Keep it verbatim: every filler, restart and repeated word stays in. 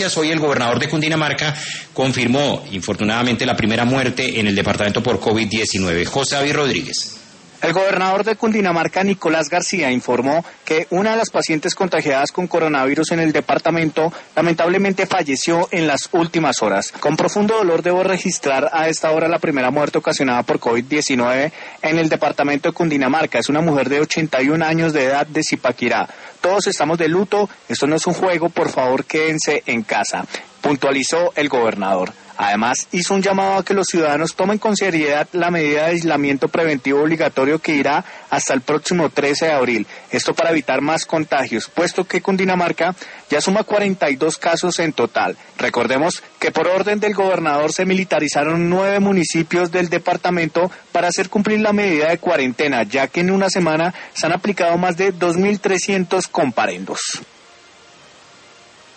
Hoy el gobernador de Cundinamarca confirmó, infortunadamente, la primera muerte en el departamento por COVID diecinueve. José David Rodríguez. El gobernador de Cundinamarca, Nicolás García, informó que una de las pacientes contagiadas con coronavirus en el departamento lamentablemente falleció en las últimas horas. Con profundo dolor debo registrar a esta hora la primera muerte ocasionada por COVID diecinueve en el departamento de Cundinamarca. Es una mujer de ochenta y un años de edad de Zipaquirá. Todos estamos de luto, esto no es un juego, por favor quédense en casa, puntualizó el gobernador. Además, hizo un llamado a que los ciudadanos tomen con seriedad la medida de aislamiento preventivo obligatorio que irá hasta el próximo trece de abril. Esto para evitar más contagios, puesto que Cundinamarca ya suma cuarenta y dos casos en total. Recordemos que por orden del gobernador se militarizaron nueve municipios del departamento para hacer cumplir la medida de cuarentena, ya que en una semana se han aplicado más de dos mil trescientos comparendos.